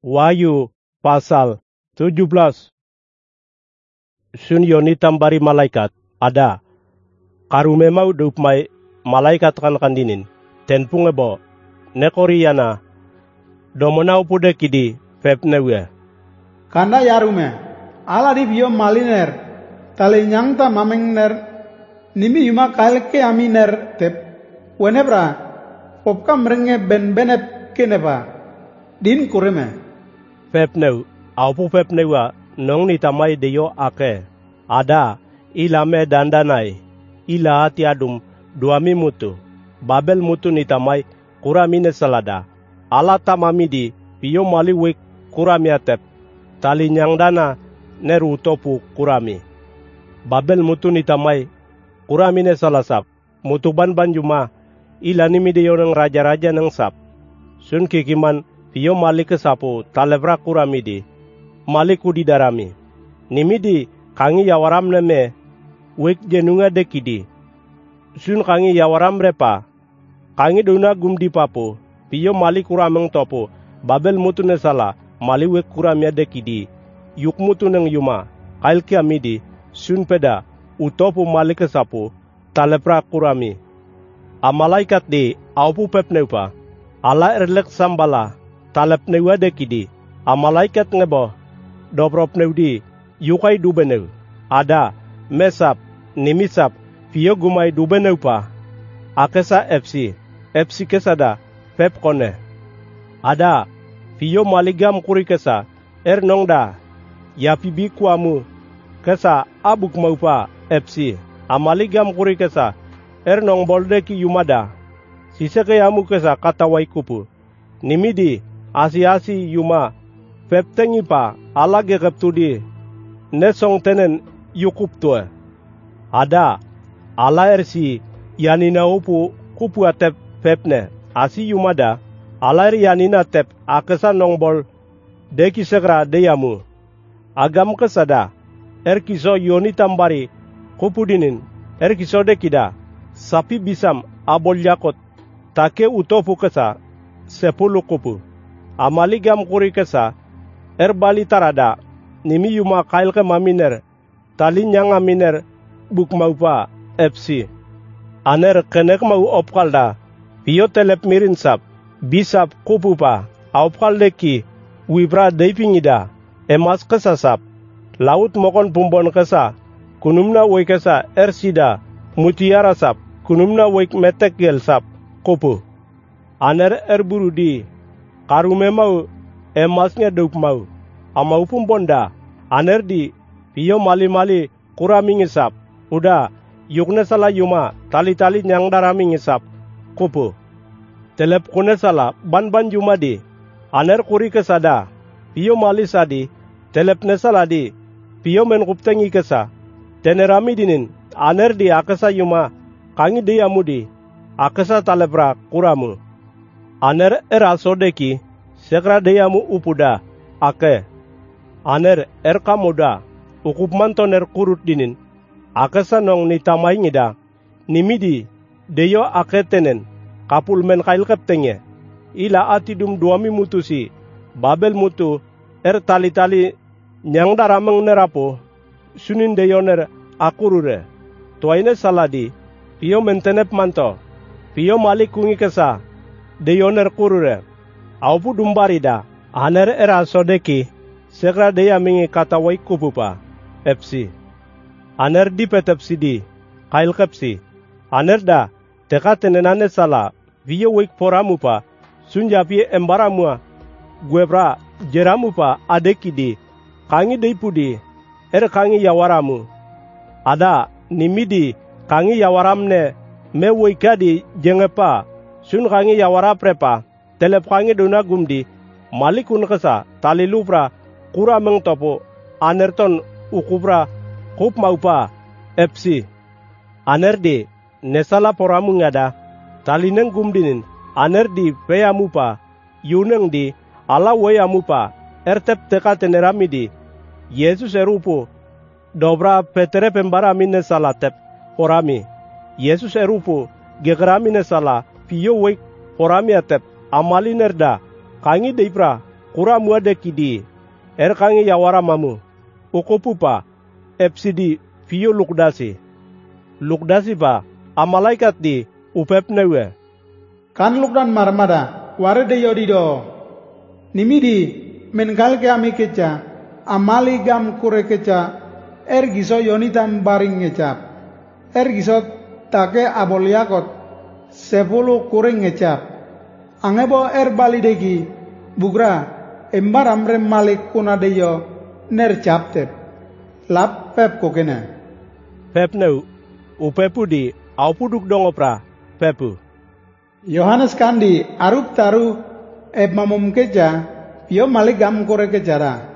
Wahyu pasal 17. Sun yoni tambari malaikat ada. Karume mau dupmai malaikat kan kandinin. Ten pungebo nekoriana domona upude kidi pepnewe. Kanda yarume ala di vio maliner tale nyangta mamengner nimi yuma kalke aminer tep wenebra popka mrenge benep keneba din kureme. Pepneu, aupu pepnewa nong ni tamai deyo ake. Ada ilame dandanai, ila hati adum duami mutu. Babel mutu ni tamai kuramine salada. Ala tamamidi piyo mali wik kurami atep. Tali nyangdana neru utopu kurami. Babel mutu ni tamai kuramine salasap. Mutu ban juma ila nimi deyo ng raja-raja ng sap. Sun kikiman piyo mali kesapu talebra kuramidi, mali kudi darami. Nimidi kangi yawaram neme, wek jenunga dekidi. Sun kangi yawaram repa, kangi duna gumdi papu, piyo mali kurameng topu, Babel mutu nesala, mali wek kuramya dekidi. Yuk mutu neng yuma, kail kiamidi, sun peda, utopu mali kesapu, talebra kurami. Amalaikat di, aupu pepneupa, ala erlek sambala, talep newa dekidi, amalaikat ngebo, dobrop neudi, yukai dubeneu, ada, mesap, nimisap, piyo gumai dubeneu pa, akesa FC kesada, pep kone, ada, piyo maligam kuri kesa, nongda, ya pibi kuamu, kesa abuk maupa, FC, amaligam kuri kesa, nong boldeki yumada, sisekayamu kesa katawai kupu, nimidi, asi yuma peptengi pa alage kaptudi nesong tenen yukup tua ada ala ersi yanina upu kupu atep pepne asi yumada ala yanina tep akesa nongbol deki segra deyamu agam kesada erkiso yoni tambari kupu dinin erkiso dekida sapi bisam abol yakot take utopu kesa 10 kupu amaligam kuri kesa bali tarada nimi yuma kail ke maminer tali nyanga miner buk maupa FC aner kenek mau opkalda piyo telep mirin sap bisap kupupa opkal deki wibra deipingida emas kesa sap laut mokon pumbon kesa kunumna woi kesa sida mutiara sap kunumna woi metek gel sap kupu aner burudi karume mau emasnya duk mau amau pun bonda anerdi piyo mali kurami ngisap udah yukne sala yuma tali nyang darami ngisap kupu telep kune sala ban yuma di aner kuri kesada piyo mali sadi telep nesala di piyo men kuptengi kesa tenerami dinin anerdi akesa yuma kangi di amudi akesa talepra kuramu aner erasodeki sekra deyamu upuda ake aner kamoda ukup mantoner kurut dinin akesa nong nitamai ngida nimidi deyo ake tenen kapul men kail kaptenge ila atidum duami mutusi Babel mutu tali nyang darameng nerapo sunin deyoner akurure tuaine saladi piyo mentenep manto piyo malik kungi kesa deyoner kurure aupu dumbarida aner sodeki sekra deya mingi katawai kupupa FC aner di petepsi di kail kepsi aner da teka tenenane sala viyo wik poramupa sunjapi embaramua guebra jeramupa adeki di kangi deipudi kangi yawaramu ada nimidi kangi yawaramne me wikadi jengepa sun kangi yawara prepa telep kangi duna gumdi malikun kesa tali lupra kura mengtopo anerton ukubra kup maupa FC anerdi nesala poramu ngada tali neng gumdinin anerdi peyamupa yuneng di ala weyamupa tep teka teneramidi Yesus erupu dobra petere pembarami nesala tep porami Yesus erupu gegerami nesala piyo wek porami atep amali nerda kangi deipra kura muade kidi, kangi yawara mamu, ukopupa, epsidi vio lukdasi. Lukdasi pa, amalaikat di upep newe. Kan lukdan marmada, ware de yodido. Nimidi, menkal ke ami keca, amali gam kure keca, giso yonitam baring ngecap. Giso take aboliakot, 10 kuring ngecap. Angebo balidegi, bugra, embar amre malik kunadeyo, ner captep. Lap pep kokena. Pep neu, upepu di, aupuduk dongopra, pepu. Yohanes kandi, arup taru, mamum keja, pio malik gam kure kejara.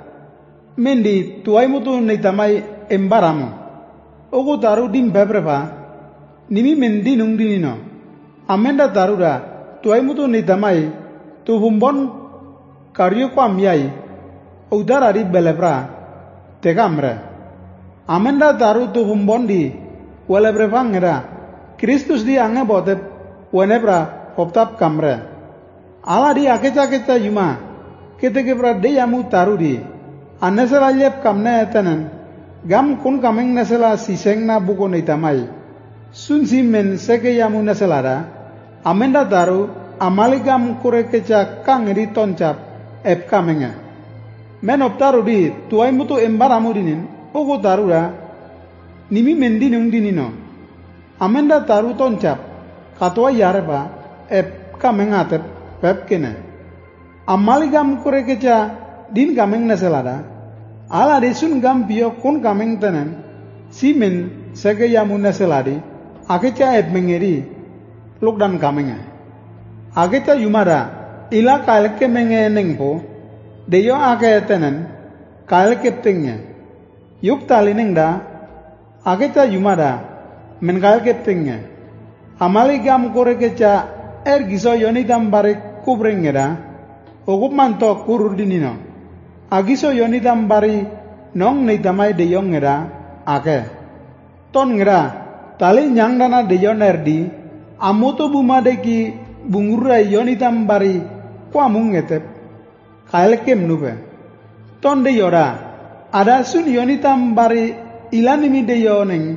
Mendi, tuai mutu nitamai embaramu. Oku taru dim peprepa, nimi mendi nung dinino. Amenda taruda, tuai mutu nitamai, tu humbon karyo kwam yai, udara di belebra, tegamre. Amenda taru tu humbon di, walebreva ngera, Kristus di ange botep, wenebra, optap kamre. Ala di akeca-keca yuma, kete-kepra de yamu taru di, anesela lep kamne etenen, gam kun kameng nesela siseng na buko nitamai, sun simen seke yamu neselara, amenda taru, amaligam kure keca kang ri toncap, ep kamenga. Men optaru di, tuai mutu embaramu dinin, uko taruda, nimi mendinung dinino. Amenda taru toncap, katwa yareba, ep kamengatep, pep kene. Amaligam kure keca, din kameng neselada, ala desun gam pio kun kameng tenen, simen sege yamu neseladi, akeca ep mengeri, lukdan kamenga. Akeca yumada, ila kailke menge nengpo, deyo ake tenen, kailke tengnya. Yuk tali nengda, akeca yumada, men kailke tengnya. Amaligam kure keca, giso yonitam barik kubrengeda, okup manto kurur dinino. Agiso yonitam bari nong nitamai deyong ngeda, ake. Ton ngeda, tali nyang dana deyon erdi, amoto bumadeki bungurai yonitam bari kuamung ngetep, kailkem nupe. Ton deyora, ada sun yonitam bari ilanimi deyoneng,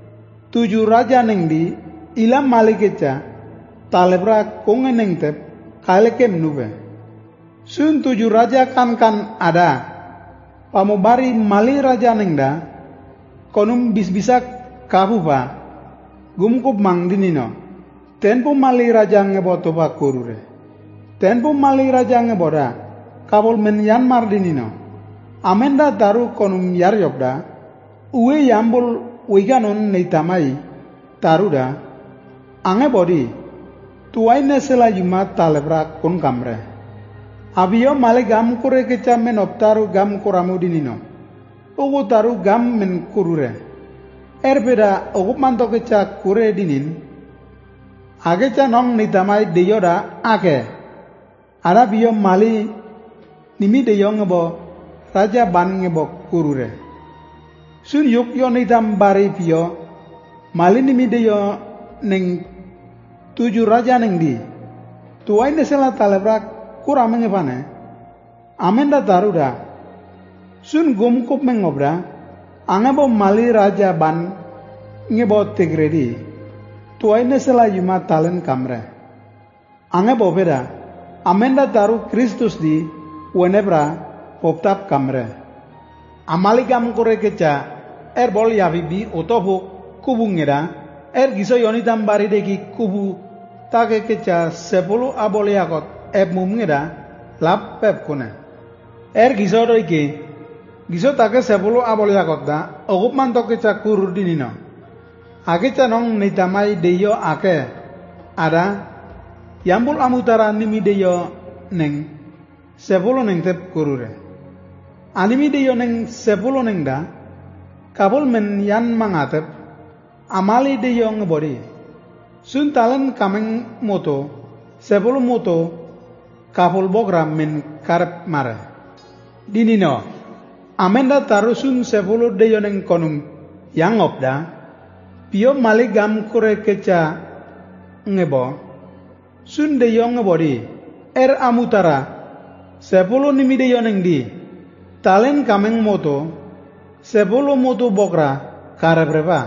7 raja neng di, ilam malikeca, talebra kongeneng tep, kailkem nupe. Sun 7 raja kan ada, pamobari mali raja nengda, konum bis-bisak kahupa, gumkup mang dinino, tenpo mali raja ngeboto pa kurure, tenpo mali raja ngeboda, kabol men yanmar dinino, amenda taru konum yaryokda, uwe yambul wiganon nitamai, taruda, angebodi, tuai nesela yuma talebra kun kamre. Abiyo male gam kure keca men optaru gam kuramu dinino. Ugu taru gam men kurure. Erbeda ugu manto keca kure dinin. Ageca nong nitamai deyoda ake. Ada biyo mali nimi deyo ngebo raja ban ngebo kurure. Sun yuk yo nitam bari biyo mali nimi deyo neng 7 raja neng di. Tuai nesela talebrak kura mengepane, amenda taruda, sun gumkup mengobra, angebo mali raja ban ngebo tegredi, tuai nesela yuma talen kamre. Angebo beda, amenda taru Kristus di, wenebra poptap kamre. Amaligam kure keca, bol yabibi otobu kubu ngeda, giso yonitam bari deki kubu take keca 10 aboliakot, mum ngeda lap pep kuna. Giso doike, giso take 10 aboliakot da, ogup manto keca kurur dinino. Akeca nong nitamai deyo ake, ada, yambul amutara nimi deyo neng, 10 neng tep kurure. Animi deyo neng 10 neng da, kabul men yan mangatep, amali deyo ngebodi. Sun talen kameng moto, 10 moto, kapul bogra men karep mare. Dinino, amenda tarusun 10 deyoneng konum yang opda, pio mali gam kure keca ngebo, sun deyong ngebodi, amutara, 10 nimi de yoneng di talen kameng moto 10 moto bokra karebreva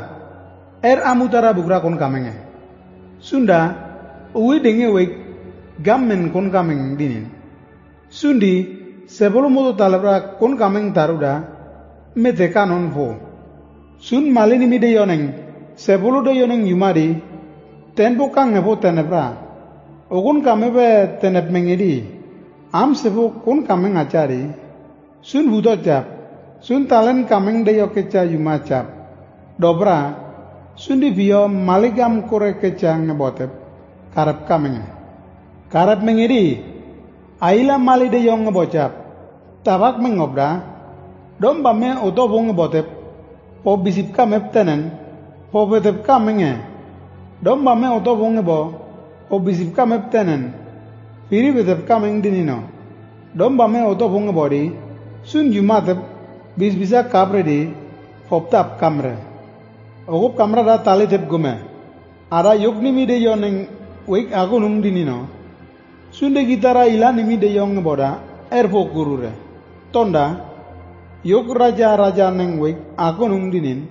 amutara bukra kon kamenge sunda uwi denge wek gammen kon kameng dinin sundi 10 moto talabra kon kameng taruda mete kanon fo sun malini mi de yoneng 10 de yoneng yumadi tenpo kang ngepo tenebra ogun kamebe tenep mengedi am sebo kon kameng acari sun buto cap sun talen kameng de yokeca yuma cap dobra sundi bio maligam kore keca ngebotep karep kameng karep mengedi aila mali de yong ngebocap tabak mengobda domba me otobo ngebotep po bisip kamep tenen po betep kamenge domba me otobo ngebo po bisip kamep tenen piri betep kameng dinino domba me otobo ngebodi sun jumatep bis bisa kabre di poptap kamre ogup kamra da tali tep gume ada yukni mi de yoneng wik agunung dinino sunde gitara ila nimi de yong ngeboda erpo kurure tonda yuk raja neng wik agunung dinin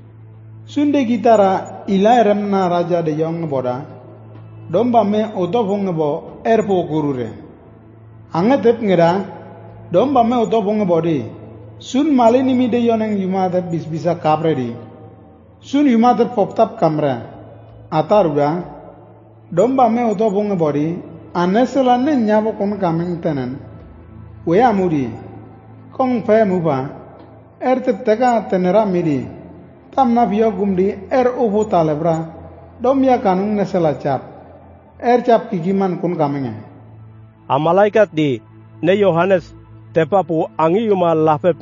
sunde gitara ila eremna raja de yong ngeboda domba me otobo ngebo erpo kurure angetep ngeda domba me otobo ngebodi sun mali nimi de yoneng yumate bis bisa kabre di sun yumate poptap kamra ataruda domba me otobo ngebodi aneselane nyabo kon kameng tenen we amudi kong pe muba tep tega tenera midi tamna biyo gumdi ubu talebra domya kanung nesela cap cap kikiman kon kamenge amalaikat di ne Yohanes tepapu angi yuma lapep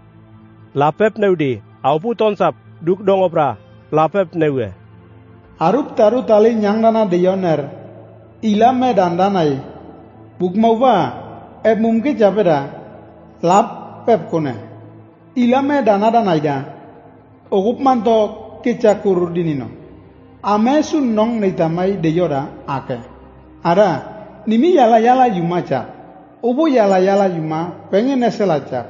neudi aupu tonsap duk dongopra lapep neue arup taru tali nyangrana deyoner ilame dandanai bukmauba mumke japeda lap pep kone ilame danai da ogup manto kecakur dinino amesun nong neitamai deyora ake ada nimi yala yumaca ubu yala yuma pengen neselacap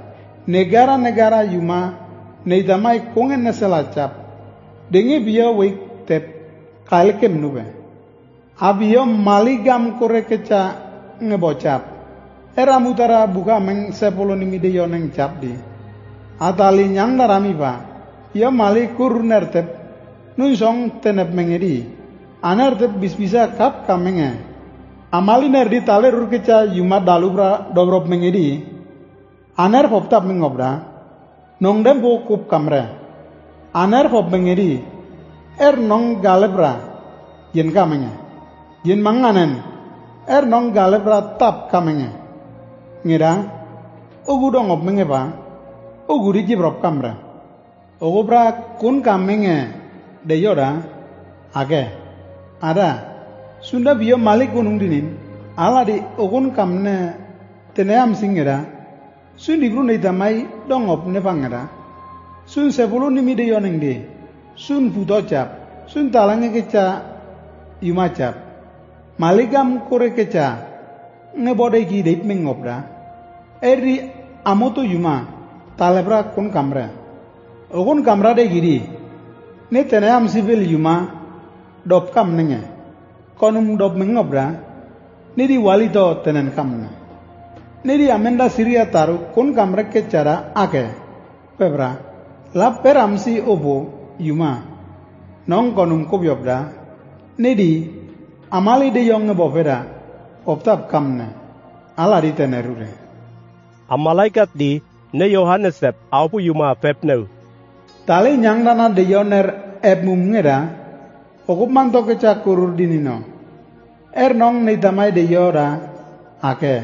negara yuma neitamai kongen neselacap dengi biya wik tep kalkem nube abiyo maligam kore keca ngebocap mutara buka meng 10 nimi de yoneng cap di atali nyang darami pa ya mali kur nertep nunsong tenep mengedi anertep bis bisa kap kamenge amali nerdi taler keca yuma dalubra dobrop mengedi aner poptap mengobra nongdem po kup kamre aner pop mengedi nong galebra yen kamenge yen manganen nong galebra tap kamenge ngira ugu dongop mengeba ugu di jibrop kamra ugu bra kun kamenge de yoda age ada sunda biyo malik gunung dinin ala di ugun kamne teneam singira sun dibru nei tamai dongop ne pangera sun 10 nimi de yoneng di sun puto cap sun talange keca yumacap maligam kore keca ngebode ki deip mengopda eri amoto yuma talebra kun kamra ugun kamra de gidi ne teneam civil yuma dop kam nenge konum dop mengobra nidi walito tenen kamna nidi amenda siria taru kun kamra ke cara ake pebra la peramsi obo yuma nong konum kobyobda nidi amali de yong bofeda optap kamne ala di tenerure amalaikat di ne Yohanes tep aupu yuma pepneu tali nyang dana de yoner mum ngeda okup manto keca kurur dinino nong nei tamai de yora ake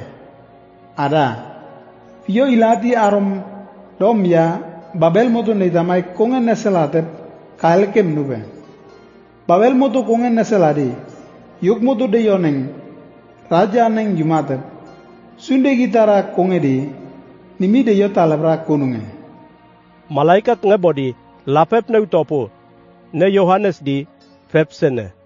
ada vio ilati arom domya babel moto nei tamai kongen neselatep kalkem nube babel moto kongen neseladi yuk moto de yoneng raja neng jumatep sunde gitara kongedi nimi de yo talabra konunge malaikat ngebodi lapep neu topo ne Yohanes di pepsene